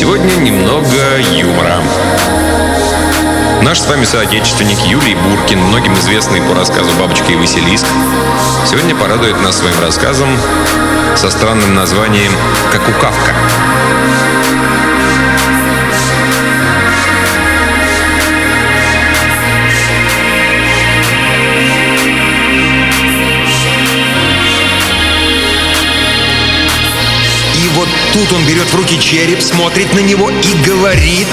сегодня немного юмора. Наш с вами соотечественник Юлий Буркин, многим известный по рассказу «Бабочка и Василиск», сегодня порадует нас своим рассказом со странным названием «Как у Кафка». И вот тут он берет в руки череп, смотрит на него и говорит.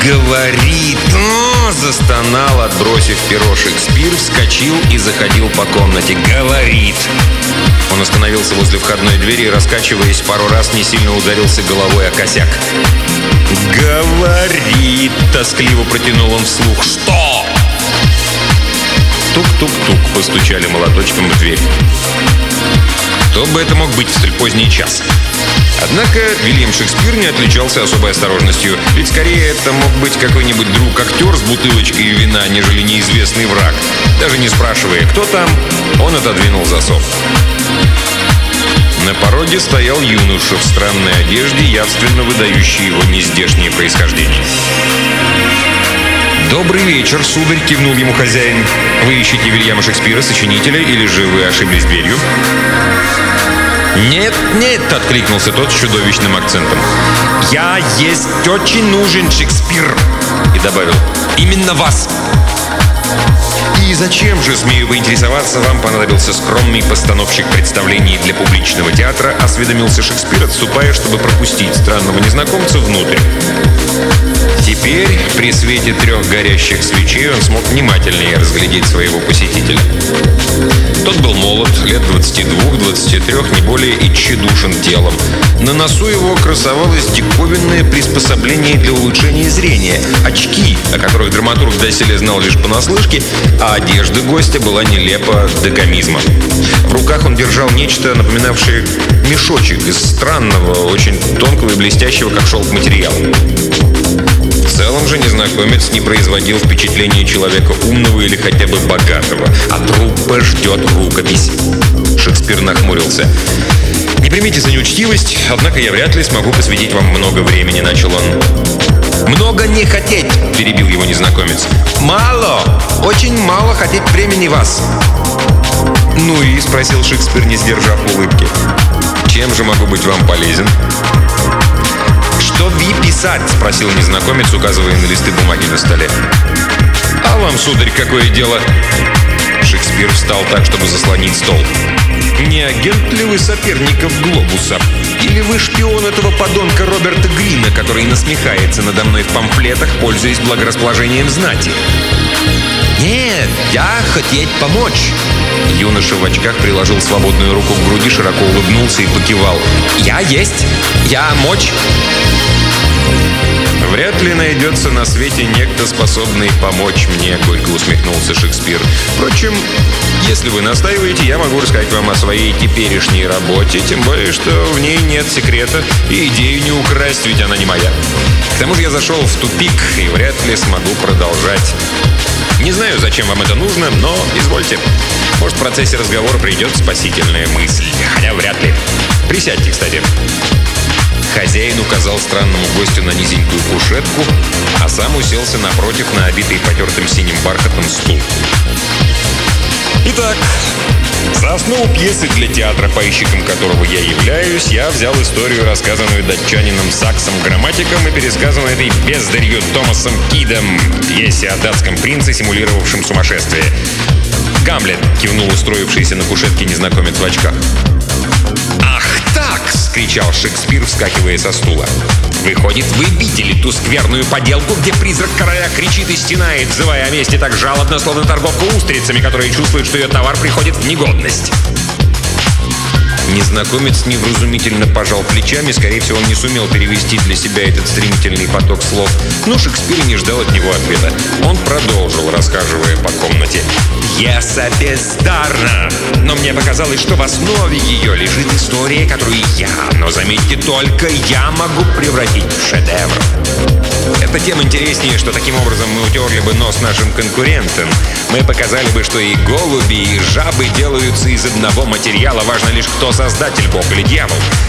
Застонал, отбросив перо Шекспир, вскочил и заходил по комнате. Говорит. Он остановился возле входной двери и, раскачиваясь, пару раз не сильно ударился головой о косяк. «Говорит!» — тоскливо протянул он вслух. «Что?» Тук-тук-тук постучали молоточком в дверь. Кто бы это мог быть в столь поздний час? Однако Вильям Шекспир не отличался особой осторожностью, ведь скорее это мог быть какой-нибудь друг-актер с бутылочкой вина, нежели неизвестный враг. Даже не спрашивая, кто там, он отодвинул засов. На пороге стоял юноша в странной одежде, явственно выдающий его нездешнее происхождение. «Добрый вечер, сударь», — кивнул ему хозяин. «Вы ищете Вильяма Шекспира, сочинителя, или же вы ошиблись дверью?» «Нет, нет», — откликнулся тот с чудовищным акцентом. «Я есть очень нужен Шекспир», — и добавил: «именно вас». «И зачем же, смею поинтересоваться, вам понадобился скромный постановщик представлений для публичного театра?» — осведомился Шекспир, отступая, чтобы пропустить странного незнакомца внутрь. Теперь, при свете 3 горящих свечей, он смог внимательнее разглядеть своего посетителя. Тот был молод, лет 22-23, не более, и тщедушен телом. На носу его красовалось диковинное приспособление для улучшения зрения — очки, о которых драматург доселе знал лишь понаслышке, а одежда гостя была нелепа до комизма. В руках он держал нечто, напоминавшее мешочек из странного, очень тонкого и блестящего, как шелк, материала. В целом же незнакомец не производил впечатления человека умного или хотя бы богатого, а труппа ждет рукопись. Шекспир нахмурился. «Не примите за неучтивость, однако я вряд ли смогу посвятить вам много времени», — начал он. «Много не хотеть», — перебил его незнакомец. «Мало, очень мало хотеть времени вас». «Ну и?» — спросил Шекспир, не сдержав улыбки. «Чем же могу быть вам полезен?» «Что вы писать?» — спросил незнакомец, указывая на листы бумаги на столе. «А вам, сударь, какое дело?» Шекспир встал так, чтобы заслонить стол. «Не агент ли вы соперников Глобуса? Или вы шпион этого подонка Роберта Грина, который насмехается надо мной в памфлетах, пользуясь благорасположением знати?» «Нет, я хотеть помочь». Юноша в очках приложил свободную руку к груди, широко улыбнулся и покивал. «Я есть, я мочь». «Вряд ли найдется на свете некто, способный помочь мне», — горько усмехнулся Шекспир. «Впрочем, если вы настаиваете, я могу рассказать вам о своей теперешней работе, тем более, что в ней нет секрета, и идею не украсть, ведь она не моя. К тому же я зашел в тупик и вряд ли смогу продолжать. Не знаю, зачем вам это нужно, но извольте. Может, в процессе разговора придет спасительная мысль, хотя вряд ли. Присядьте, кстати». Хозяин указал странному гостю на низенькую кушетку, а сам уселся напротив на обитый потертым синим бархатом стул. «Итак, за основу пьесы для театра, пайщиком которого я являюсь, я взял историю, рассказанную датчанином Саксом Грамматиком и пересказанную этой бездарью Томасом Кидом, пьесе о датском принце, симулировавшем сумасшествие. «Гамлет», — кивнул устроившийся на кушетке незнакомец в очках. «Ах так!» — вскричал Шекспир, вскакивая со стула. «Выходит, вы видели ту скверную поделку, где призрак короля кричит и стенает, взывая о мести так жалобно, словно торговка устрицами, которая чувствует, что ее товар приходит в негодность?» Незнакомец невразумительно пожал плечами. Скорее всего, он не сумел перевести для себя этот стремительный поток слов. Но Шекспир не ждал от него ответа. Он продолжил, расхаживая по комнате. «Пьеса бездарна, но мне показалось, что в основе ее лежит история, которую я, но заметьте, только я могу превратить в шедевр. Это тем интереснее, что таким образом мы утерли бы нос нашим конкурентам. Мы показали бы, что и голуби, и жабы делаются из одного материала. Важно лишь, кто создатель, бог или дьявол.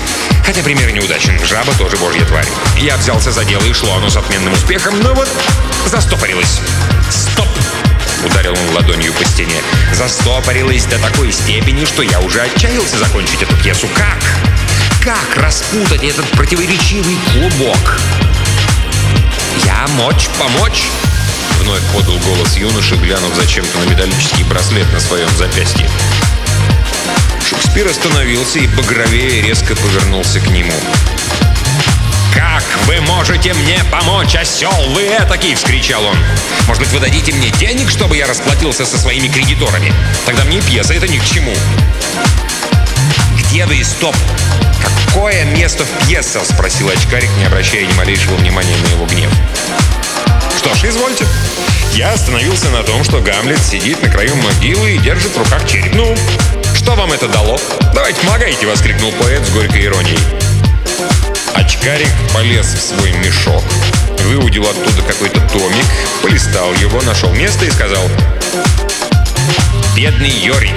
Хотя пример неудачен. Жаба тоже божья тварь. Я взялся за дело, и шло оно с отменным успехом, но вот застопорилось. Стоп! Ударил он ладонью по стене. Застопорилось до такой степени, что я уже отчаялся закончить эту пьесу. Как распутать этот противоречивый клубок? «Я помочь?» Вновь подал голос юноши, глянув зачем-то на металлический браслет на своем запястье. Шекспир остановился и багровее резко повернулся к нему. «Как вы можете мне помочь, осел вы этакий?» — вскричал он. «Может быть, вы дадите мне денег, чтобы я расплатился со своими кредиторами? Тогда мне пьеса это ни к чему». «Где вы? Стоп! Какое место в пьесе?» — спросил очкарик, не обращая ни малейшего внимания на его гнев. «Что ж, извольте. Я остановился на том, что Гамлет сидит на краю могилы и держит в руках череп. Ну, что вам это дало? Давайте помогайте!» — воскликнул поэт с горькой иронией. Очкарик полез в свой мешок, выудил оттуда какой-то томик, полистал его, нашел место и сказал: «Бедный Йори».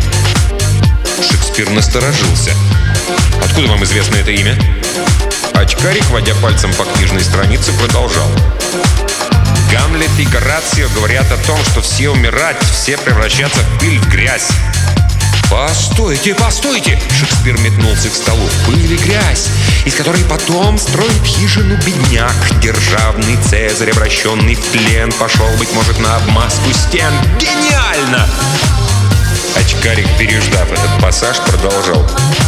Шекспир насторожился. «Откуда вам известно это имя?» Очкарик, водя пальцем по книжной странице, продолжал. «Гамлет и Горацио говорят о том, что все умирать, все превращаться в пыль, в грязь». «Постойте, постойте!» Шекспир метнулся к столу. «Пыль и грязь, из которой потом строит хижину бедняк. Державный Цезарь, обращенный в плен, пошел, быть может, на обмазку стен. Гениально!» Очкарик, переждав этот пассаж, продолжал.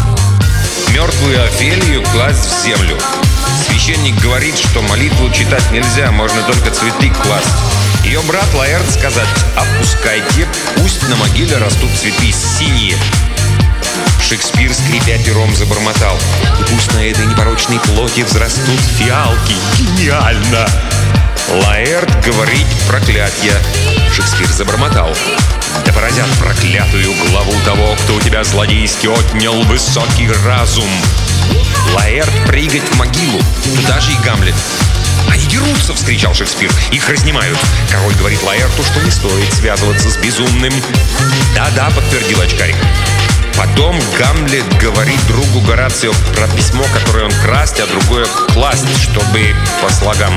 «Мертвую Офелию класть в землю. Священник говорит, что молитву читать нельзя, можно только цветы класть. Ее брат Лаэрт сказать: опускайте, пусть на могиле растут цветы синие». Шекспир, скрипя пером, забормотал: «И пусть на этой непорочной плоти взрастут фиалки. Гениально!» Лаэрт говорит: проклятье. Шекспир забормотал: «Да поразят проклятую главу того, кто у тебя злодейски отнял высокий разум». Лаэрт прыгать в могилу, туда же и Гамлет. «Они дерутся!» — вскричал Шекспир. «Их разнимают!» Король говорит Лаэрту, что не стоит связываться с безумным. «Да-да», — подтвердил очкарик. Потом Гамлет говорит другу Горацио про письмо, которое он красть, а другое класть, чтобы по слогам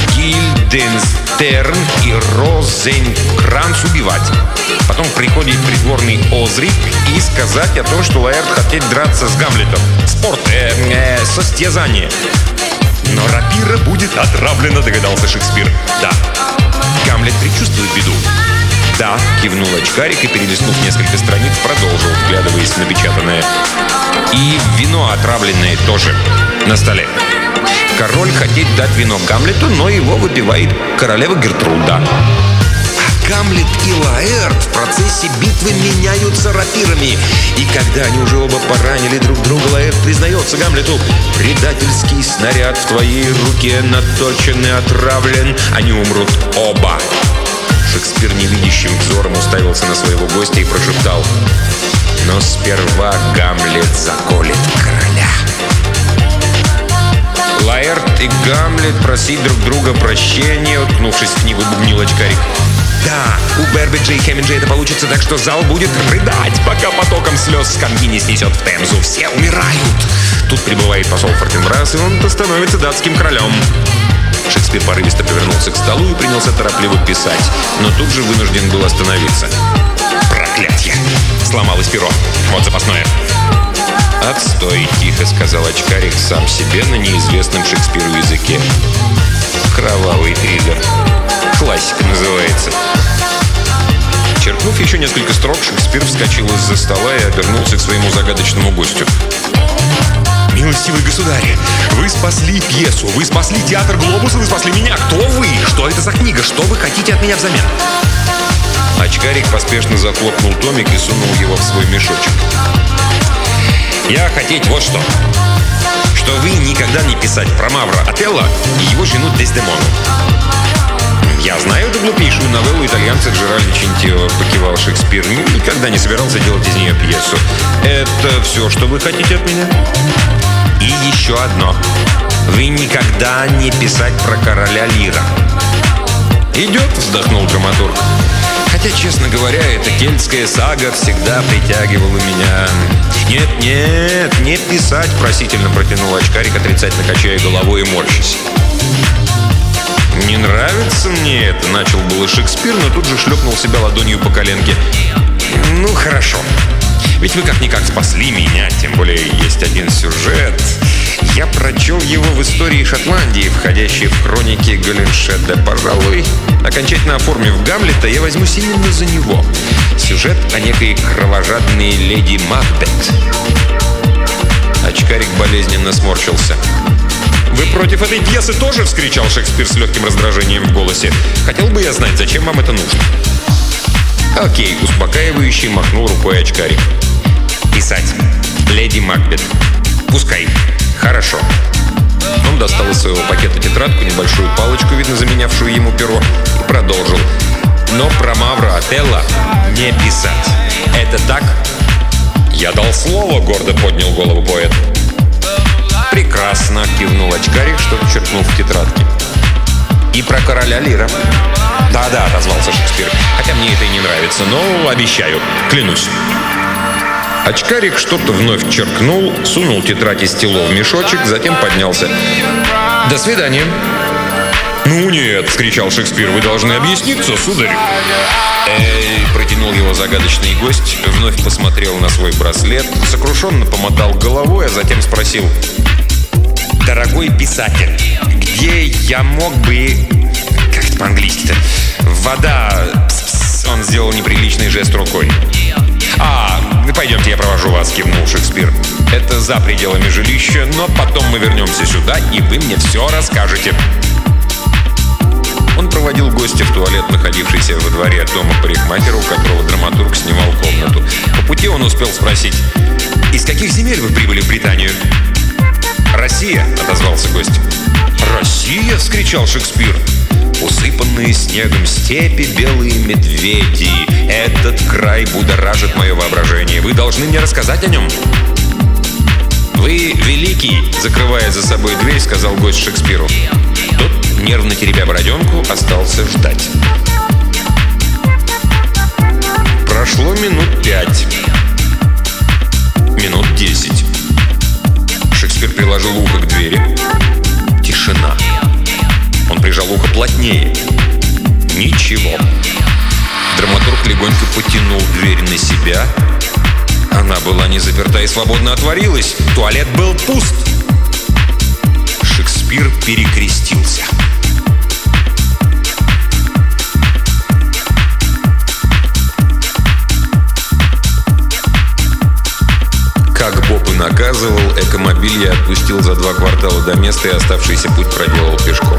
Гильденстерн и Розенкранц убивать. Потом приходит придворный Озрик и сказать о том, что Лаэрт хотел драться с Гамлетом. Спорт, состязание. «Но рапира будет отравлена», — догадался Шекспир. «Да». Гамлет предчувствует беду. «Да», — кивнул очкарик и, перелистнув несколько страниц, продолжил, вглядываясь в напечатанное. «И вино отравленное тоже на столе. Король хотел дать вино Гамлету, но его выпивает королева Гертруда. А Гамлет и Лаэрт в процессе битвы меняются рапирами. И когда они уже оба поранили друг друга, Лаэрт признается Гамлету: предательский снаряд в твоей руке наточен и отравлен. Они умрут оба». Шекспир невидящим взором уставился на своего гостя и прошептал: «Но сперва Гамлет заколет короля». Лаэрт и Гамлет просить друг друга прощения, уткнувшись в книгу, бубнил очкарик. «Да, у Бербиджа и Хеминджа это получится так, что зал будет рыдать, пока потоком слез скамьи не снесет в Темзу. Все умирают. Тут прибывает посол Фортенбрас, и он-то становится датским королем». Шекспир порывисто повернулся к столу и принялся торопливо писать, но тут же вынужден был остановиться. «Проклятье! Сломалось перо. Вот запасное». «Отстой», — тихо сказал очкарик сам себе на неизвестном Шекспиру языке. «Кровавый триллер. Классика называется». Черкнув еще несколько строк, Шекспир вскочил из-за стола и обернулся к своему загадочному гостю. «Милостивый государь, вы спасли пьесу, вы спасли театр Глобуса, вы спасли меня. Кто вы? Что это за книга? Что вы хотите от меня взамен?» Очкарик поспешно захлопнул томик и сунул его в свой мешочек. «Я хотеть вот что. Что вы никогда не писать про Мавра Отелло и его жену Дездемону». «Я знаю эту глупейшую новеллу итальянца Джеральдо Чинтио», — покивал Шекспир. «Никогда не собирался делать из нее пьесу. Это все, что вы хотите от меня?» «И еще одно. Вы никогда не писать про короля Лира». «Идет», — вздохнул драматург. Хотя, честно говоря, эта кельтская сага всегда притягивала меня. «Нет, не писать!» – просительно протянул очкарик, отрицательно качая головой и морщась. «Не нравится мне это», – начал было Шекспир, но тут же шлепнул себя ладонью по коленке. «Ну, хорошо. Ведь вы как-никак спасли меня, тем более есть один сюжет. Я прочел его в истории Шотландии, входящей в хроники Голиншеда. Пожалуй, окончательно оформив Гамлета, я возьмусь именно за него. Сюжет о некой кровожадной леди Макбет». Очкарик болезненно сморщился. «Вы против этой пьесы тоже?» — вскричал Шекспир с легким раздражением в голосе. «Хотел бы я знать, зачем вам это нужно?» «Окей», — успокаивающий махнул рукой очкарик. «Писать. Леди Макбет. Пускай. Хорошо». Он достал из своего пакета тетрадку, небольшую палочку, видно заменявшую ему перо, и продолжил. «Но про Мавра Отелло не писать. Это так?» «Я дал слово», — гордо поднял голову поэт. «Прекрасно», — кивнул очкарик, что-то черкнул в тетрадке. «И про короля Лира». «Да-да», — отозвался Шекспир. «Хотя мне это и не нравится, но обещаю, клянусь». Очкарик что-то вновь черкнул, сунул тетрадь из стело в мешочек, затем поднялся. «До свидания». «Ну нет», — вскричал Шекспир, — «вы должны объясниться, сударь». Протянул его загадочный гость, вновь посмотрел на свой браслет, сокрушенно помотал головой, а затем спросил: «Дорогой писатель, где я мог бы...» Как это по-английски-то? «Вода...» Он сделал неприличный жест рукой. «Пойдемте, я провожу вас», — кивнул Шекспир. «Это за пределами жилища, но потом мы вернемся сюда, и вы мне все расскажете». Он проводил гостя в туалет, находившийся во дворе дома парикмахера, у которого драматург снимал комнату. По пути он успел спросить: «Из каких земель вы прибыли в Британию?» «Россия», — отозвался гость. «Россия?» — вскричал Шекспир. «Усыпанные снегом степи, белые медведи. Этот край будоражит мое воображение. Вы должны мне рассказать о нем». «Вы великий», — закрывая за собой дверь, сказал гость Шекспиру. Тот, нервно теребя бороденку, остался ждать. Прошло минут 5. Минут 10. Шекспир приложил ухо к двери. Тишина. Он прижал ухо плотнее. Ничего. Драматург легонько потянул дверь на себя. Она была не заперта и свободно отворилась. Туалет был пуст. Шекспир перекрестился. Как Боб и наказывал, экомобиль я отпустил за 2 квартала до места, и оставшийся путь проделал пешком.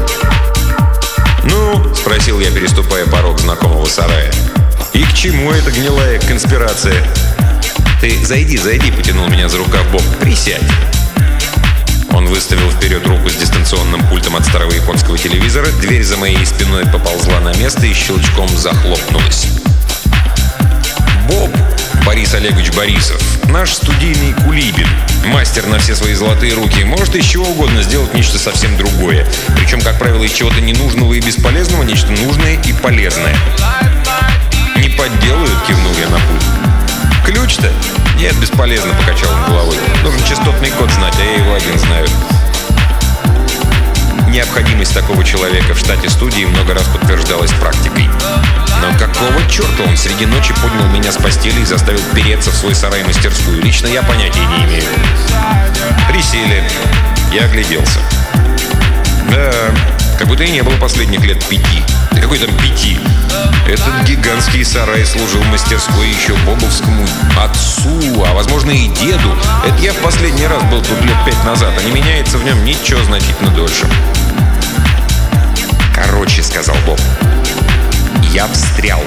«Ну?» — спросил я, переступая порог знакомого сарая. «И к чему эта гнилая конспирация?» «Ты зайди», — потянул меня за рукав Боб. «Присядь». Он выставил вперед руку с дистанционным пультом от старого японского телевизора. Дверь за моей спиной поползла на место и щелчком захлопнулась. Боб, Борис Олегович Борисов, наш студийный кулибин, мастер на все свои золотые руки, может из чего угодно сделать нечто совсем другое. Причем, как правило, из чего-то ненужного и бесполезного нечто нужное и полезное. «Не подделают», — кивнул я на пульт. «Ключ-то?» «Нет, бесполезно», — покачал он головой. «Нужен частотный код знать, а я его один знаю». Необходимость такого человека в штате студии много раз подтверждалась практикой. Но какого черта он среди ночи поднял меня с постели и заставил переться в свой сарай-мастерскую? Лично я понятия не имею. Присели. Я огляделся. Да, как будто и не было последних лет 5. Да какой там 5? Этот гигантский сарай служил мастерской еще бобовскому отцу, а возможно и деду. Это я в последний раз был тут лет 5 назад, а не меняется в нем ничего значительно дольше. «Короче», — сказал Боб, — «я встрял».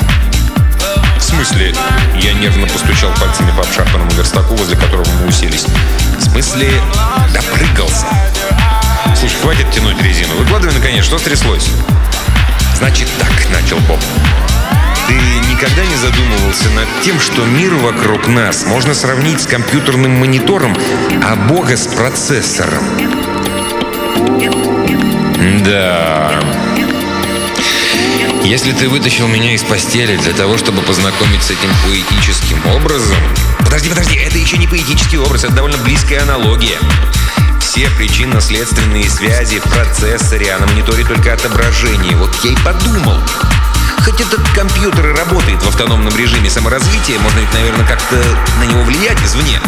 «В смысле?» — я нервно постучал пальцами по обшарпанному верстаку, возле которого мы уселись. «В смысле, допрыгался». «Слушай, хватит тянуть резину. Выкладывай, наконец, что стряслось?» «Значит так», — начал Боб. «Ты никогда не задумывался над тем, что мир вокруг нас можно сравнить с компьютерным монитором, а Бога с процессором?» «Да. Если ты вытащил меня из постели для того, чтобы познакомить с этим поэтическим образом... Подожди, это еще не поэтический образ, это довольно близкая аналогия. Все причинно-следственные связи в процессоре, а на мониторе только отображение. Вот я и подумал. Хоть этот компьютер и работает в автономном режиме саморазвития, можно ведь, наверное, как-то на него влиять извне.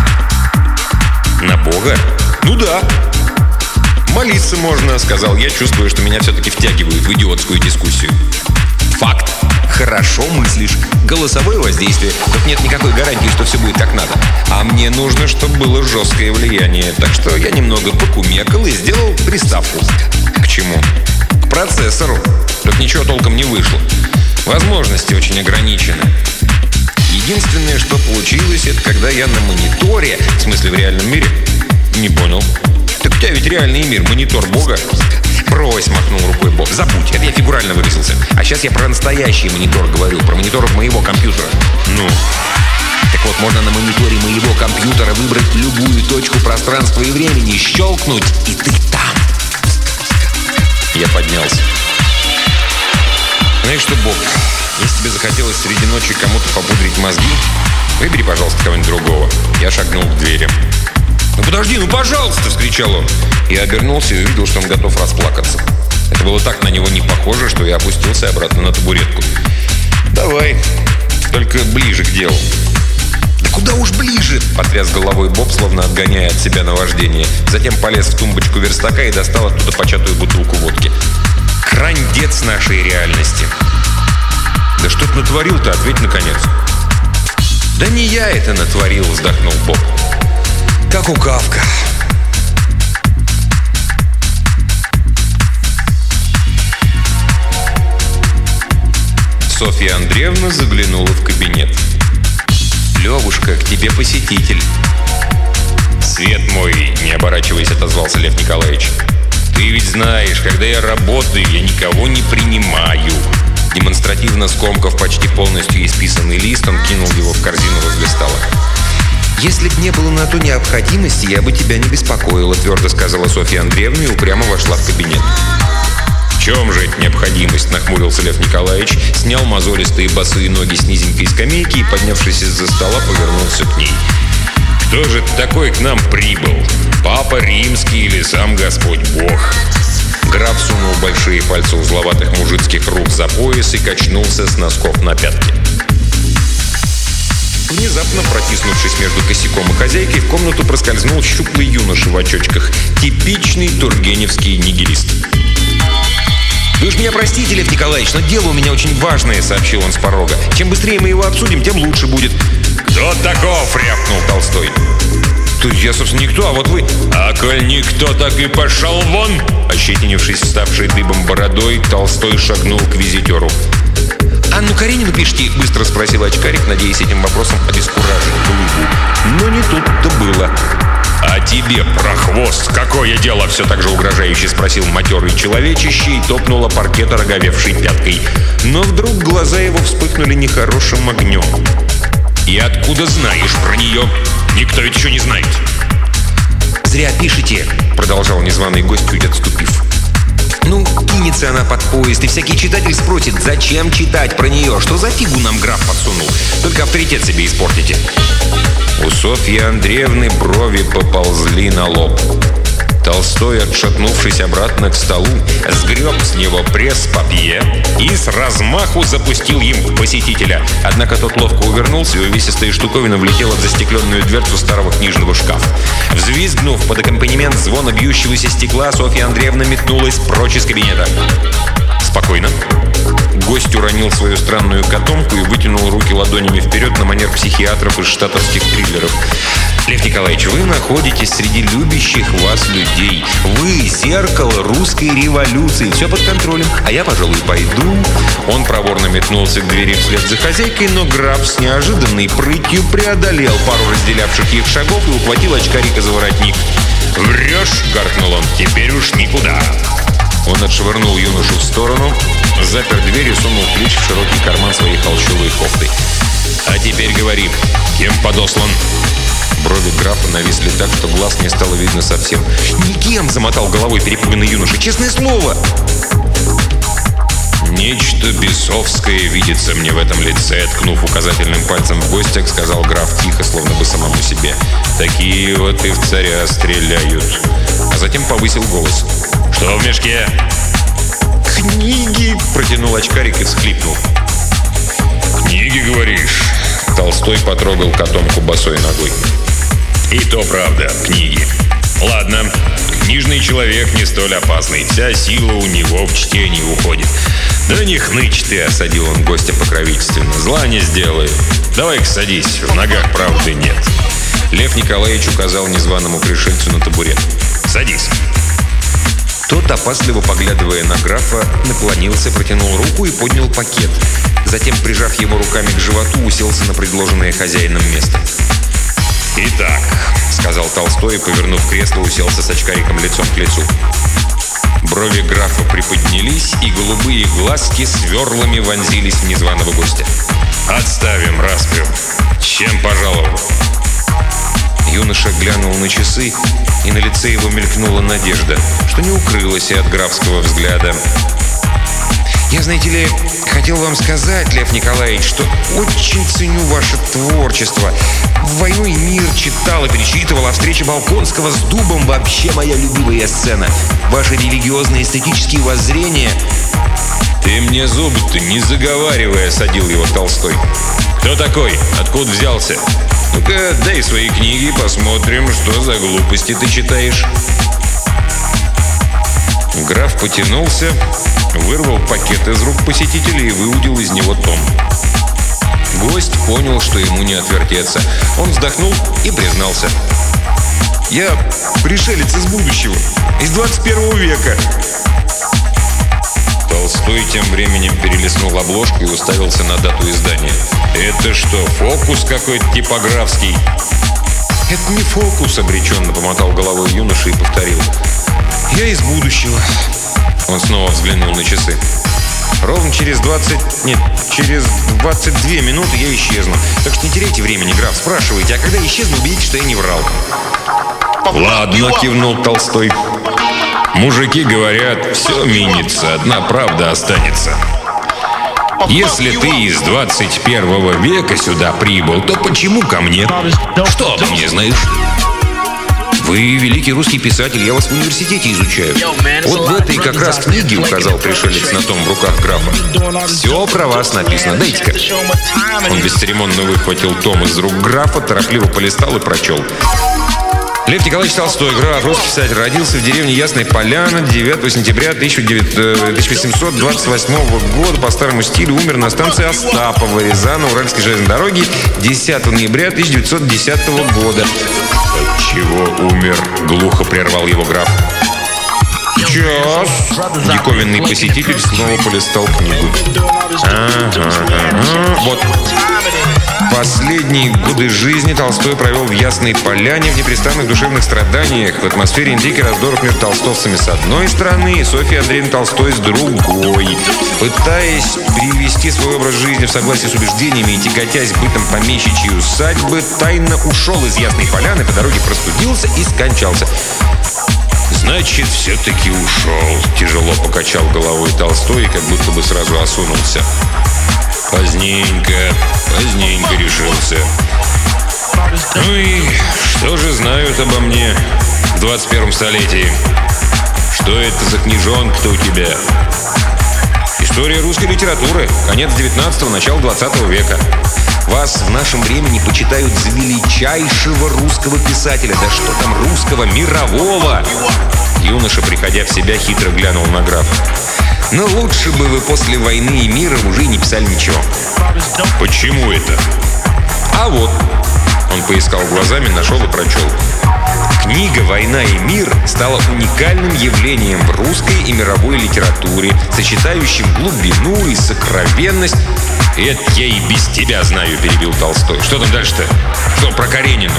На Бога? Ну да. «Молиться можно», — сказал я, чувствуя, что меня все-таки втягивают в идиотскую дискуссию. Факт. Хорошо мыслишь. Голосовое воздействие. Тут нет никакой гарантии, что все будет как надо. А мне нужно, чтобы было жесткое влияние. Так что я немного покумекал и сделал приставку. К чему? К процессору. Тут ничего толком не вышло. Возможности очень ограничены. Единственное, что получилось, это когда я на мониторе, в смысле в реальном мире, не понял. Так у тебя ведь реальный мир, монитор Бога. Брось, махнул рукой Боб. Забудь, это я фигурально выразился. А сейчас я про настоящий монитор говорю, про монитор моего компьютера. Ну? Так вот, можно на мониторе моего компьютера выбрать любую точку пространства и времени, щелкнуть, и ты там. Я поднялся. Знаешь что, Боб, если тебе захотелось среди ночи кому-то попудрить мозги, выбери, пожалуйста, кого-нибудь другого. Я шагнул к двери. «Ну подожди, ну пожалуйста!» — вскричал он. Я обернулся и увидел, что он готов расплакаться. Это было так на него не похоже, что я опустился обратно на табуретку. «Давай, только ближе к делу». «Да куда уж ближе!» — потряс головой Боб, словно отгоняя от себя наваждение. Затем полез в тумбочку верстака и достал оттуда початую бутылку водки. «Крандец нашей реальности!» «Да что ты натворил-то? Ответь, наконец!» «Да не я это натворил!» — вздохнул Боб. «Как у Кафка». Софья Андреевна заглянула в кабинет. «Левушка, к тебе посетитель». «Свет мой», — не оборачиваясь, отозвался Лев Николаевич. «Ты ведь знаешь, когда я работаю, я никого не принимаю». Демонстративно скомкав почти полностью исписанный лист, он кинул его в корзину возле стола. «Если б не было на то необходимости, я бы тебя не беспокоила», — твердо сказала Софья Андреевна и упрямо вошла в кабинет. «В чем же эта необходимость?» — нахмурился Лев Николаевич, снял мозолистые босые ноги с низенькой скамейки и, поднявшись из-за стола, повернулся к ней. «Кто же такой к нам прибыл? Папа Римский или сам Господь Бог?» Граф сунул большие пальцы узловатых мужицких рук за пояс и качнулся с носков на пятки. Внезапно, протиснувшись между косяком и хозяйкой, в комнату проскользнул щуплый юноша в очочках. Типичный тургеневский нигилист. «Вы уж меня простите, Лев Николаевич, но дело у меня очень важное», — сообщил он с порога. «Чем быстрее мы его обсудим, тем лучше будет». «Кто таков?» — рявкнул Толстой. «То я, собственно, никто, а вот вы». «А коль никто, так и пошел вон!» Ощетинившись вставшей дыбом бородой, Толстой шагнул к визитеру. «Анну Каренину пишите?» — быстро спросил очкарик, надеясь этим вопросом обескуражить Голубу. Но не тут-то было. «А тебе, прохвост, какое дело?» — все так же угрожающе спросил матерый человечище и топнула паркета роговевшей пяткой. Но вдруг глаза его вспыхнули нехорошим огнем. «И откуда знаешь про нее? Никто ведь еще не знает». «Зря пишете», — продолжал незваный гость, чуть отступив. «Ну, кинется она под поезд, и всякий читатель спросит, зачем читать про нее? Что за фигу нам граф подсунул? Только авторитет себе испортите». У Софьи Андреевны брови поползли на лоб. Толстой, отшатнувшись обратно к столу, сгреб с него пресс-папье и с размаху запустил им в посетителя. Однако тот ловко увернулся, и увесистая штуковина влетела в застекленную дверцу старого книжного шкафа. Взвизгнув под аккомпанемент звона бьющегося стекла, Софья Андреевна метнулась прочь из кабинета. «Спокойно». Гость уронил свою странную котомку и вытянул руки ладонями вперед на манер психиатров из штатовских триллеров. «Лев Николаевич, вы находитесь среди любящих вас людей. Вы — зеркало русской революции. Все под контролем. А я, пожалуй, пойду». Он проворно метнулся к двери вслед за хозяйкой, но граф с неожиданной прытью преодолел пару разделявших их шагов и ухватил очкарика за воротник. «Врешь!» — гаркнул он. «Теперь уж никуда!» Он отшвырнул юношу в сторону, запер дверь и сунул ключ в широкий карман своей холщовой кофты. «А теперь говори, кем подослан?» Брови графа нависли так, что глаз не стало видно совсем. «Никем!» — замотал головой перепуганный юноша. «Честное слово!» «Нечто бесовское видится мне в этом лице», — ткнув указательным пальцем в гостя, сказал граф тихо, словно бы самому себе. «Такие вот и в царя стреляют». А затем повысил голос. «Что в мешке?» «Книги!» — протянул очкарик и всхлипнул. «Книги, говоришь?» Толстой потрогал котомку босой ногой. «И то правда, книги. Ладно, книжный человек не столь опасный. Вся сила у него в чтении уходит». «Да не хнычь ты!» — осадил он гостя покровительственно. «Зла не сделаю. Давай-ка садись, в ногах правды нет». Лев Николаевич указал незваному пришельцу на табурет. «Садись». Тот, опасливо поглядывая на графа, наклонился, протянул руку и поднял пакет. Затем, прижав его руками к животу, уселся на предложенное хозяином место. «Итак», — сказал Толстой и, повернув кресло, уселся с очкариком лицом к лицу. Брови графа приподнялись, и голубые глазки сверлами вонзились в незваного гостя. «Отставим распрю. Чем пожаловал?» Юноша глянул на часы, и на лице его мелькнула надежда, что не укрылась и от графского взгляда. «Я, знаете ли, хотел вам сказать, Лев Николаевич, что очень ценю ваше творчество. «Войну и мир» читал и перечитывал, а встреча Болконского с Дубом вообще моя любимая сцена. Ваши религиозные эстетические воззрения...» «Ты мне зубы-то не заговаривай», — осадил его Толстой. «Кто такой? Откуда взялся? Ну-ка, дай свои книги, посмотрим, что за глупости ты читаешь». Граф потянулся, вырвал пакет из рук посетителя и выудил из него том. Гость понял, что ему не отвертеться. Он вздохнул и признался. «Я пришелец из будущего, из 21 века». Толстой тем временем перелистнул обложку и уставился на дату издания. «Это что, фокус какой-то типографский?» «Это не фокус», — обреченно помотал головой юноша и повторил. «Я из будущего». Он снова взглянул на часы. «Ровно через 22 минуты я исчезну. Так что не теряйте времени, граф. Спрашивайте, а когда исчезну, убедитесь, что я не врал». «Ладно», — кивнул Толстой. «Мужики говорят, все минится, одна правда останется. Если ты из 21 века сюда прибыл, то почему ко мне? Что обо мне знаешь?» «Вы великий русский писатель, я вас в университете изучаю. Вот в этой как раз книге», — указал пришелец на том в руках графа. «Все про вас написано. Дайте-ка». Он бесцеремонно выхватил том из рук графа, торопливо полистал и прочел. Лев Николаевич Толстой, граф, русский писатель, родился в деревне Ясная Поляна 9 сентября 1828 года по старому стилю, умер на станции Остапова, Рязана, Уральской железной дороги 10 ноября 1910 года. «Чего умер?» — глухо прервал его граф. «Сейчас!» — диковинный посетитель снова полистал книгу. Вот. Последние годы жизни Толстой провел в Ясной Поляне в непрестанных душевных страданиях, в атмосфере интриг и раздоров между толстовцами с одной стороны и Софьей Андреевной Толстой с другой. Пытаясь привести свой образ жизни в согласие с убеждениями и тяготясь бытом помещичьей усадьбы, тайно ушел из Ясной Поляны, по дороге простудился и скончался. «Значит, все-таки ушел», — тяжело покачал головой Толстой и как будто бы сразу осунулся. Поздненько решился. Ну и что же знают обо мне в 21 столетии? Что это за книжонка-то у тебя? История русской литературы. Конец 19-го, начало 20 века. Вас в нашем времени почитают за величайшего русского писателя. Да что там русского, мирового. Юноша, приходя в себя, хитро глянул на графа. Но лучше бы вы после «Войны и мира» уже не писали ничего. Почему это? А вот. Он поискал глазами, нашел и прочел. Книга «Война и мир» стала уникальным явлением в русской и мировой литературе, сочетающим глубину и сокровенность. «Это я и без тебя знаю», — перебил Толстой. «Что там дальше-то? Что про Каренина?»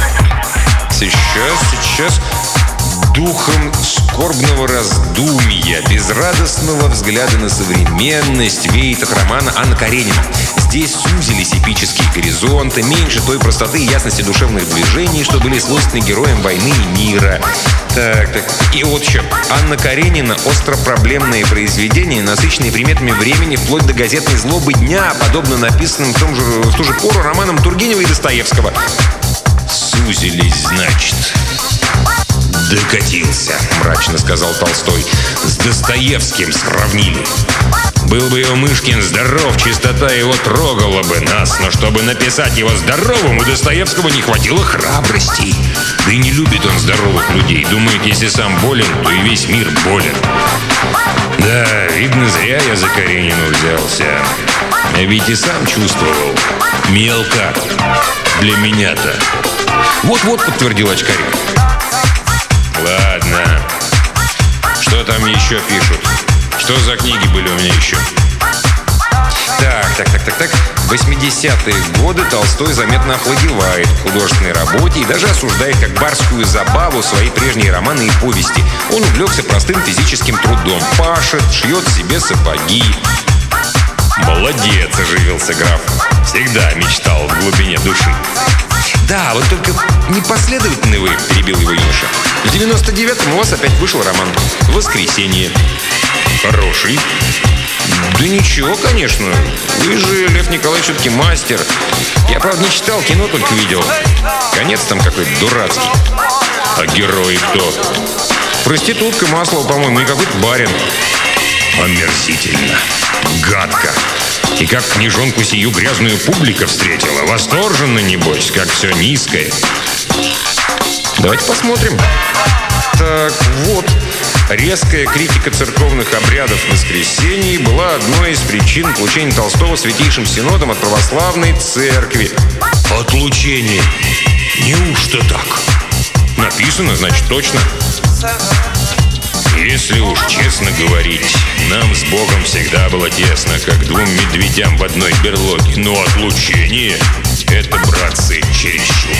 Сейчас. Духом скорбного раздумья, безрадостного взгляда на современность веет от романа Анна Каренина. Здесь сузились эпические горизонты, меньше той простоты и ясности душевных движений, что были свойственны героям войны и мира. Так. И вот еще. Анна Каренина — остро-проблемные произведения, насыщенные приметами времени вплоть до газетной злобы дня, подобно написанным в ту же пору романам Тургенева и Достоевского. «Сузились, значит». «Докатился», — мрачно сказал Толстой. «С Достоевским сравнили. Был бы его Мышкин здоров, чистота его трогала бы нас, но чтобы написать его здоровым, у Достоевского не хватило храбрости. Да и не любит он здоровых людей. Думает, если сам болен, то и весь мир болен. Да, видно, зря я за Каренину взялся. Я ведь и сам чувствовал. Мелко. Для меня-то». «Вот-вот», — подтвердил очкарик. «Ладно. Что там еще пишут? Что за книги были у меня еще?» Так. В 80-е годы Толстой заметно охладевает в художественной работе и даже осуждает как барскую забаву свои прежние романы и повести. Он увлекся простым физическим трудом. Пашет, шьет себе сапоги. «Молодец», — оживился граф. «Всегда мечтал в глубине души». «Да, вот только непоследовательны вы», — перебил его юноша. «В 99-м у вас опять вышел роман «Воскресенье». Хороший. Да ничего, конечно. Вы же, Лев Николаевич, все-таки мастер. Я, правда, не читал, кино только видел. Конец там какой-то дурацкий. А герои кто? Проститутка Маслова, по-моему, и какой-то барин. Омерзительно. Гадко. И как книжонку сию грязную публика встретила. Восторженно, небось, как все низкое. Давайте посмотрим. Так, вот. Резкая критика церковных обрядов в воскресенье была одной из причин отлучения Толстого Святейшим Синодом от православной церкви. Отлучение? Неужто так? Написано, значит, точно. Если уж честно говорить, нам с Богом всегда было тесно, как двум медведям в одной берлоге. Но отлучение — это, братцы, чересчур.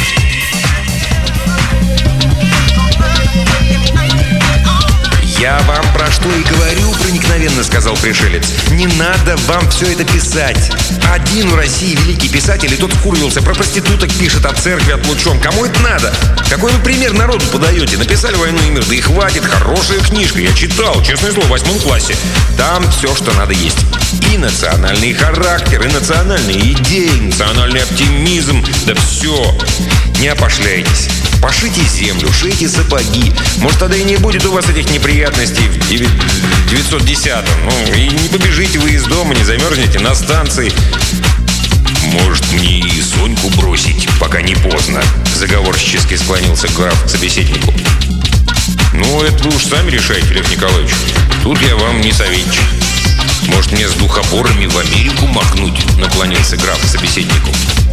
«Я вам про что и говорю», — проникновенно сказал пришелец. «Не надо вам все это писать. Один в России великий писатель, и тот вкурвился, про проституток пишет, о церкви отлучен. Кому это надо? Какой вы пример народу подаете? Написали «Войну и мир», да и хватит. Хорошая книжка, я читал, честное слово, в 8 классе. Там все, что надо есть. И национальный характер, и национальные идеи, национальный оптимизм. Да все. Не опошляйтесь. Пошите землю, шейте сапоги. Может, тогда и не будет у вас этих неприятностей в 910-м. Ну, и не побежите вы из дома, не замерзнете на станции. Может, мне и Соньку бросить, пока не поздно?» Заговорщически склонился граф к собеседнику. «Ну, это вы уж сами решайте, Лев Николаевич. Тут я вам не советчик. Может, мне с духоборами в Америку махнуть?» Наклонился граф к собеседнику.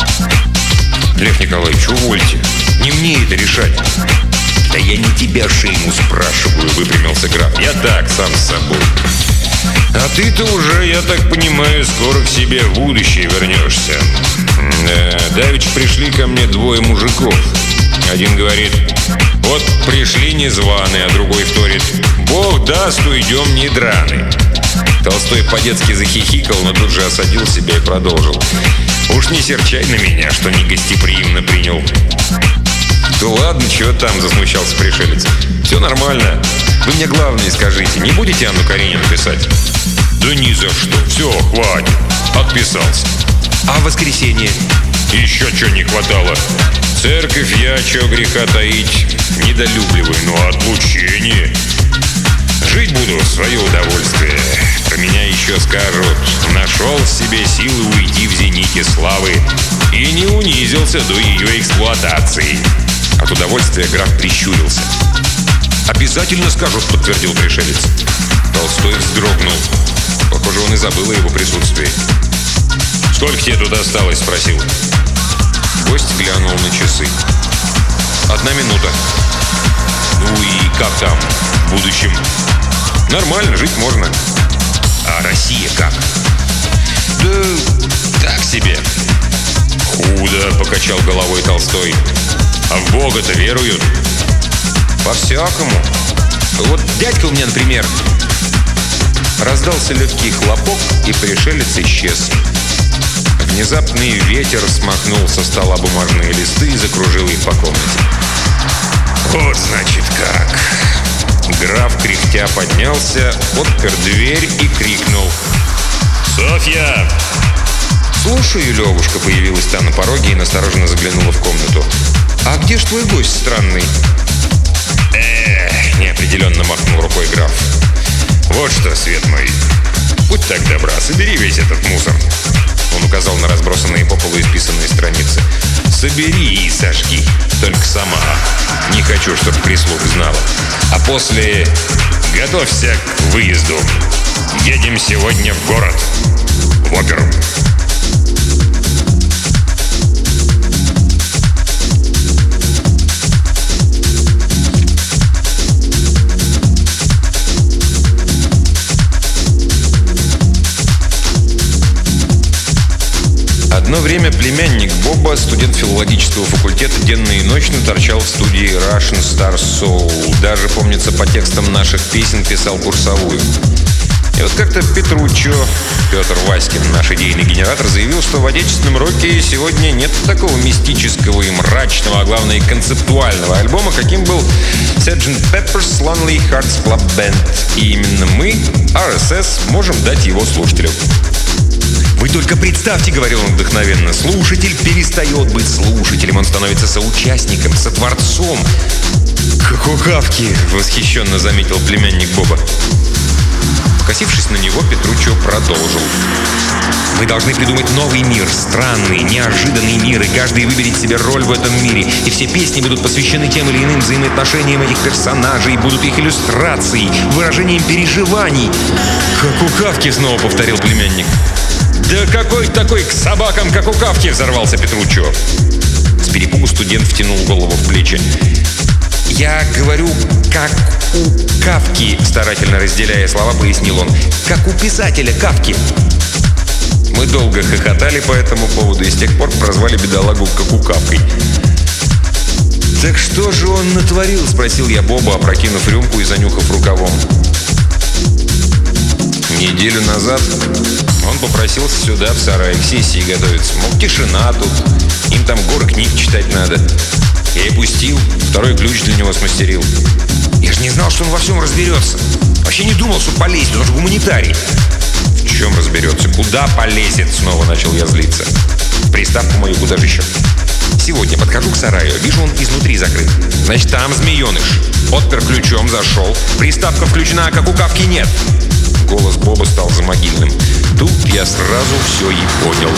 «Лев Николаевич, увольте. Не мне это решать». «Да я не тебя, Шейму, спрашиваю», — выпрямился граф. «Я так, сам с собой». «А ты-то уже, я так понимаю, скоро к себе в будущее вернешься». Давеча пришли ко мне двое мужиков. Один говорит: «Вот пришли незваные», а другой вторит: «Бог даст, уйдем не драны». Толстой по-детски захихикал, но тут же осадил себя и продолжил: «Уж не серчай на меня, что не гостеприимно принял». «Да ладно, чего там?» — засмущался пришелец. «Все нормально. Вы мне главное скажите, не будете Анну Каренину писать?» «Да ни за что. Все, хватит. Отписался». «А в воскресенье?» «Еще чего не хватало. Церковь я, чего греха таить, недолюбливаю, но отлучение. Жить буду в свое удовольствие. Про меня еще скажут: нашел в себе силы уйти в зените славы и не унизился до ее эксплуатации». От удовольствия граф прищурился. «Обязательно скажут», — подтвердил пришелец. Толстой вздрогнул. Похоже, он и забыл о его присутствии. «Сколько тебе тут осталось?» — спросил. Гость глянул на часы. 1 минута. «Ну и как там в будущем?» «Нормально, жить можно». «А Россия как?» «Да так себе». «Худо», — покачал головой Толстой. «А в Бога-то веруют?» «По-всякому. Вот дядька у меня, например». Раздался легкий хлопок, и пришелец исчез. Внезапный ветер смахнул со стола бумажные листы и закружил их по комнате. Вот значит как. Граф кряхтя поднялся, отпер дверь и крикнул: «Софья!» «Слушаю, Левушка», — появилась та на пороге и настороженно заглянула в комнату. «А где ж твой гость странный?» Неопределенно махнул рукой граф. «Вот что, свет мой, будь так добра, собери весь этот мусор». Он указал на разбросанные по полу исписанные страницы. «Собери и сожги, только сама. Не хочу, чтобы прислуга знала. А после готовься к выезду. Едем сегодня в город, в оперу». Одно время племянник Боба, студент филологического факультета, денно и ночно торчал в студии Russian Star Soul. Даже, помнится, по текстам наших песен писал курсовую. И вот как-то Петруччо, Петр Васькин, наш идейный генератор, заявил, что в отечественном роке сегодня нет такого мистического и мрачного, а главное и концептуального альбома, каким был Sgt. Pepper's Lonely Hearts Club Band. И именно мы, RSS, можем дать его слушателю. «Вы только представьте, — говорил он вдохновенно, — слушатель перестает быть слушателем, он становится соучастником, сотворцом». «Как у Кафки!» — восхищенно заметил племянник Боба. Покосившись на него, Петруччо продолжил: «Мы должны придумать новый мир, странный, неожиданный мир, и каждый выберет себе роль в этом мире, и все песни будут посвящены тем или иным взаимоотношениям этих персонажей, будут их иллюстрацией, выражением переживаний». «Как у Кафки!» — снова повторил племянник. «Да какой такой к собакам, как у Кафки!» — взорвался Петруччо. С перепугу студент втянул голову в плечи. «Я говорю, как у Кафки», — старательно разделяя слова, пояснил он. «Как у писателя Кафки». Мы долго хохотали по этому поводу и с тех пор прозвали бедолагу как у Кафкой. «Так что же он натворил?» — спросил я Боба, опрокинув рюмку и занюхав рукавом. Неделю назад он попросился сюда, в сарай, к сессии готовиться. Мол, тишина тут, им там горы книг читать надо. Я и пустил, второй ключ для него смастерил. Я же не знал, что он во всем разберется. Вообще не думал, что полезет, он же гуманитарий. В чем разберется? Куда полезет? Снова начал я злиться. В приставку мою куда же еще? Сегодня подхожу к сараю, вижу, он изнутри закрыт. Значит, там змееныш. Отпер ключом, зашел. Приставка включена, а как у Кафки нет. Голос Боба стал замогильным. Тут я сразу все и понял.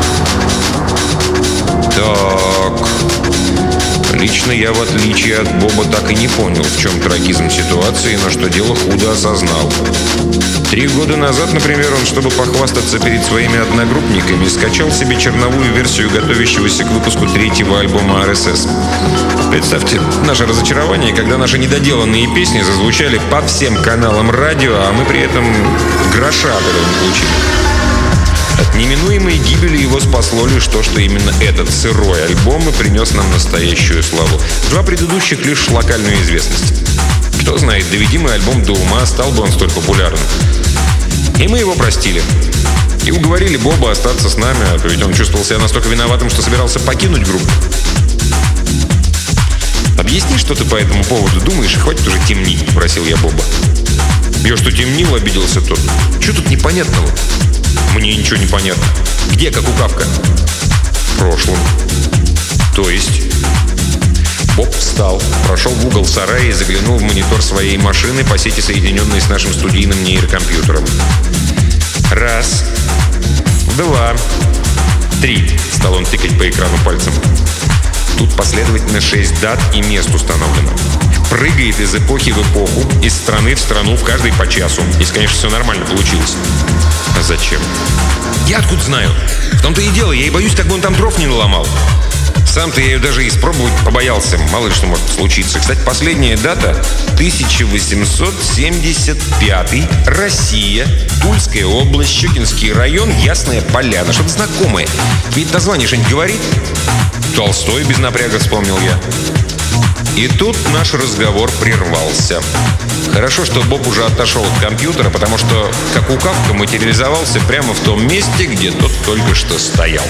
Так. Лично я, в отличие от Боба, так и не понял, в чем трагизм ситуации, но что дело худо осознал. 3 года назад, например, он, чтобы похвастаться перед своими одногруппниками, скачал себе черновую версию готовящегося к выпуску 3-го альбома RSS. Представьте наше разочарование, когда наши недоделанные песни зазвучали по всем каналам радио, а мы при этом гроша от этого не получили. От неминуемой гибели его спасло лишь то, что именно этот сырой альбом и принес нам настоящую славу. 2 предыдущих лишь локальную известность. Кто знает, доведи мы альбом до ума, стал бы он столь популярным. И мы его простили. И уговорили Боба остаться с нами, а то ведь он чувствовал себя настолько виноватым, что собирался покинуть группу. «Объясни, что ты по этому поводу думаешь, и хватит уже темнить», — просил я Боба. «Я что, темнил?» — обиделся тот. «Что тут непонятного?» «Мне ничего не понятно. Где, как у Кафка?» «В прошлом». «То есть?» Боб встал, прошел в угол сарая и заглянул в монитор своей машины по сети, соединенной с нашим студийным нейрокомпьютером. 1, 2, 3, стал он тыкать по экрану пальцем. Тут последовательно 6 дат и мест установлено. Прыгает из эпохи в эпоху, из страны в страну, в каждой по часу. Если, конечно, все нормально получилось. А зачем? Я откуда знаю? В том-то и дело, я и боюсь, как бы он там дров не наломал. Сам-то я ее даже испробовать побоялся. Мало ли что может случиться. Кстати, последняя дата — 1875. Россия, Тульская область, Щекинский район, Ясная Поляна. Что-то знакомое. Ведь название что-нибудь говорит? Толстой без напряга, вспомнил я. И тут наш разговор прервался. Хорошо, что Боб уже отошел от компьютера, потому что Какукавка материализовался прямо в том месте, где тот только что стоял.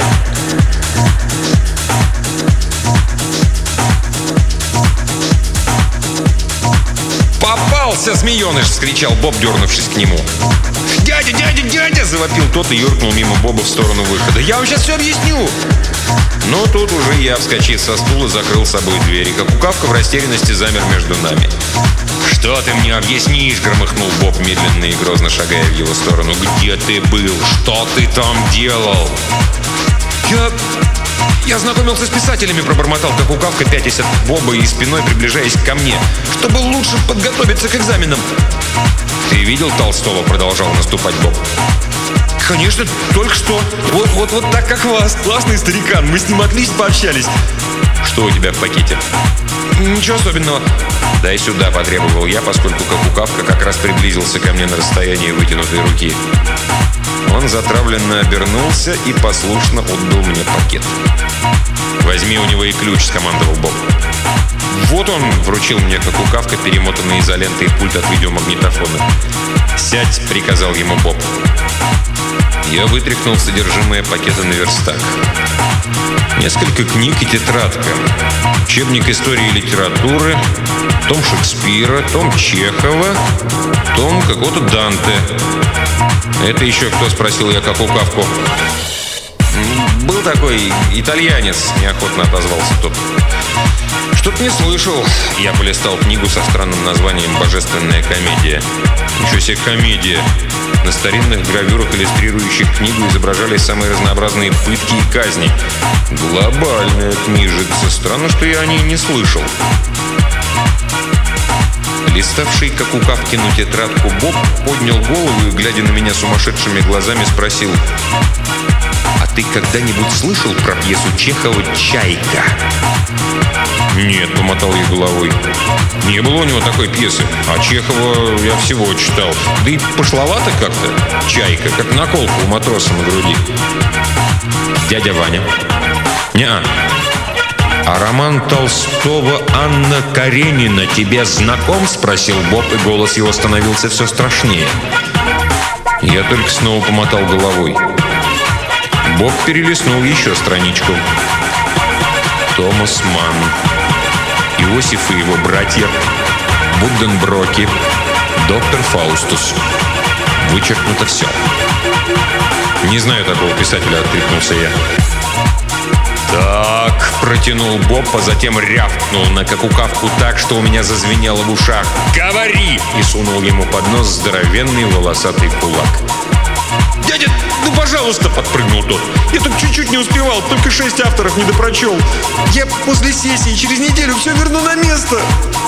«Попался, змееныш!» — вскричал Боб, дернувшись к нему. «Дядя, дядя, дядя!» — завопил тот и юркнул мимо Боба в сторону выхода. «Я вам сейчас все объясню!» Но тут уже я, вскочив со стула, закрыл с собой дверь, и Какукавка в растерянности замер между нами. «Что ты мне объяснишь?» — громыхнул Боб, медленно и грозно шагая в его сторону. «Где ты был? Что ты там делал?» «Я знакомился с писателями», — пробормотал Какукавка, пятясь от Боба и спиной приближаясь ко мне, чтобы лучше подготовиться к экзаменам. «Ты видел Толстого?» — продолжал наступать Боб. «Конечно, только что. Вот так, как вас. Классный старикан. Мы с ним отлично пообщались». «Что у тебя в пакете?» «Ничего особенного». «Дай сюда», — потребовал я, поскольку Какукавка как раз приблизился ко мне на расстоянии вытянутой руки. Он затравленно обернулся и послушно отдал мне пакет. «Возьми у него и ключ», — скомандовал Боб. «Вот он», — вручил мне Какукавка, перемотанный изолентой пульт от видеомагнитофона. «Сядь», — приказал ему Боб. Я вытряхнул содержимое пакета на верстак. Несколько книг и тетрадка. Учебник истории и литературы, том Шекспира, том Чехова, том какого-то Данте. «Это еще кто?» — спросил я Какукавку. «Был такой итальянец», — неохотно отозвался тот. «Что-то не слышал». Я полистал книгу со странным названием «Божественная комедия». Ничего себе комедия. На старинных гравюрах, иллюстрирующих книгу, изображались самые разнообразные пытки и казни. Глобальная книжица. Странно, что я о ней не слышал. Листавший Какукавкину тетрадку Боб поднял голову и, глядя на меня сумасшедшими глазами, спросил: «А ты когда-нибудь слышал про пьесу Чехова «Чайка»?» «Нет», — помотал я головой. «Не было у него такой пьесы. А Чехова я всего читал. Да и пошловато как-то. Чайка, как наколка у матроса на груди». «Дядя Ваня?» «Не-а». «А роман Толстого «Анна Каренина» тебе знаком?» — спросил Боб, и голос его становился все страшнее. Я только снова помотал головой. Боб перелистнул еще страничку. Томас Манн, Иосиф и его братья, Будденброки, доктор Фаустус. Вычеркнуто все. «Не знаю такого писателя», — откликнулся я. «Так», — протянул Боб, а затем рявкнул на Какукавку так, что у меня зазвенело в ушах. «Говори!» — и сунул ему под нос здоровенный волосатый кулак. «Дядя, ну пожалуйста!» — подпрыгнул тот. «Я тут чуть-чуть не успевал, только 6 авторов не допрочел. Я после сессии через неделю все верну на место!»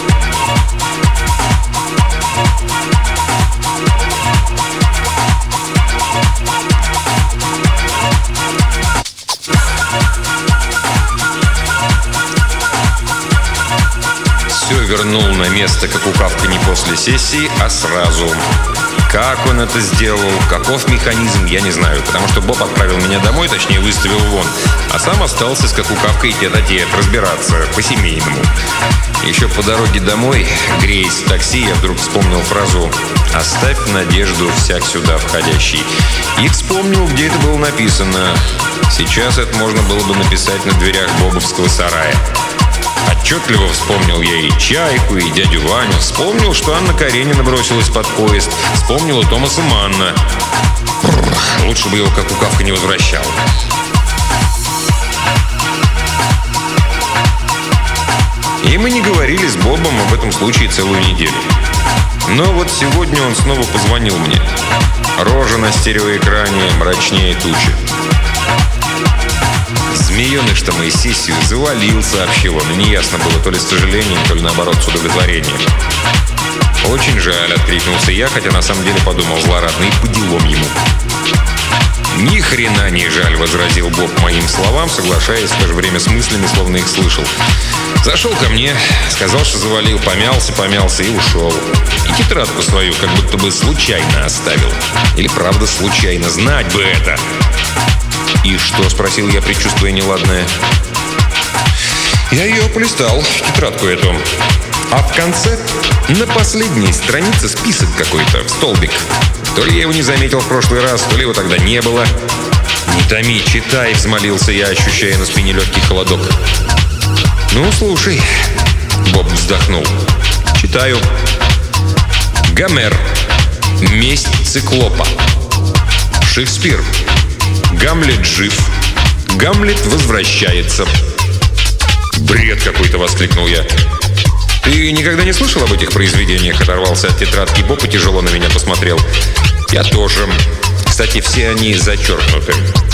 Все вернул на место Какукавка не после сессии, а сразу. Как он это сделал, каков механизм, я не знаю, потому что Боб отправил меня домой, точнее выставил вон, а сам остался с Какукавкой тет-а-тет разбираться по-семейному. Еще по дороге домой, греясь в такси, я вдруг вспомнил фразу «Оставь надежду всяк сюда входящий». И вспомнил, где это было написано. Сейчас это можно было бы написать на дверях бобовского сарая. Отчетливо вспомнил я и Чайку, и дядю Ваню. Вспомнил, что Анна Каренина бросилась под поезд. Вспомнил и Томаса Манна. Лучше бы его Какукавка не возвращал. И мы не говорили с Бобом об этом случае целую неделю. Но вот сегодня он снова позвонил мне. Рожа на стереоэкране мрачнее тучи. «Змееныш-то мою сессию завалил», — сообщил он. И неясно было, то ли с сожалением, то ли наоборот с удовлетворением. «Очень жаль», — откликнулся я, хотя на самом деле подумал злорадно, и по делам ему. «Ни хрена не жаль», — возразил Боб моим словам, соглашаясь в то же время с мыслями, словно их слышал. Зашел ко мне, сказал, что завалил, помялся и ушел. И тетрадку свою как будто бы случайно оставил. Или правда случайно, знать бы это. «И что?» — спросил я, предчувствуя неладное. Я ее полистал, тетрадку эту. А в конце, на последней странице, список какой-то, столбик. То ли я его не заметил в прошлый раз, то ли его тогда не было. «Не томи, читай», — взмолился я, ощущая на спине легкий холодок. «Ну, слушай», — Боб вздохнул. «Читаю. Гомер. Месть циклопа. Шекспир. Гамлет жив. Гамлет возвращается». «Бред какой-то!» — воскликнул я. «Ты никогда не слышал об этих произведениях?» — оторвался от тетрадки Боб и тяжело на меня посмотрел. «Я тоже. Кстати, все они зачеркнуты».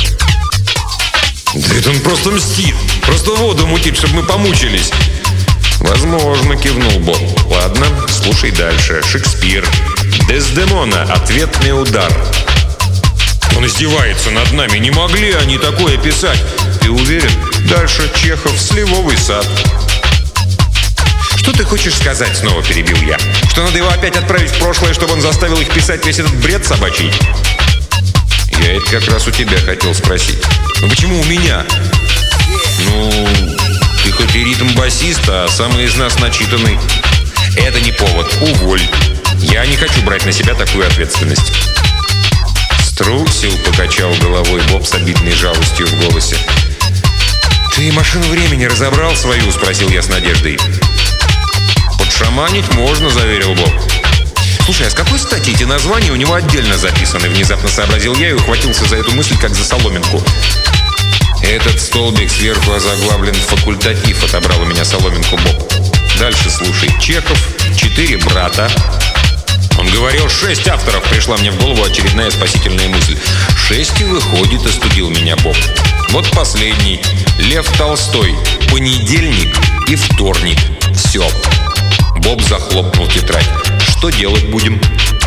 «Да это он просто мстит! Просто воду мутит, чтобы мы помучились!» «Возможно», — кивнул Боб. «Ладно, слушай дальше. Шекспир. Дездемона. Ответный удар». «Он издевается над нами. Не могли они такое писать!» «Ты уверен?» «Дальше. Чехов. Сливовый сад». «Что ты хочешь сказать?» — снова перебил я. «Что надо его опять отправить в прошлое, чтобы он заставил их писать весь этот бред собачий?» «Я это как раз у тебя хотел спросить». «Ну почему у меня?» «Ну, ты хоть и ритм-басист, а самый из нас начитанный». «Это не повод. Уволь. Я не хочу брать на себя такую ответственность». «Струсил», — покачал головой Боб с обидной жалостью в голосе. «Ты машину времени разобрал свою?» — спросил я с надеждой. «Подшаманить можно», — заверил Боб. «Слушай, а с какой стати эти названия у него отдельно записаны?» — внезапно сообразил я и ухватился за эту мысль, как за соломинку. «Этот столбик сверху озаглавлен «Факультатив», — отобрал у меня соломинку Боб. «Дальше слушай. Чехов. 4 брата». Он говорил, 6 авторов. Пришла мне в голову очередная спасительная мысль. 6 и выходит, остудил меня Боб. Вот последний. Лев Толстой. Понедельник и вторник. Все. Боб захлопнул тетрадь. Что делать будем?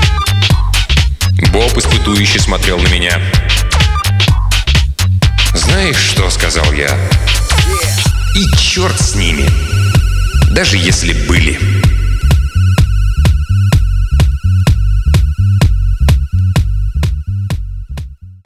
Боб испытующе смотрел на меня. «Знаешь что?» — сказал я. «И черт с ними. Даже если были».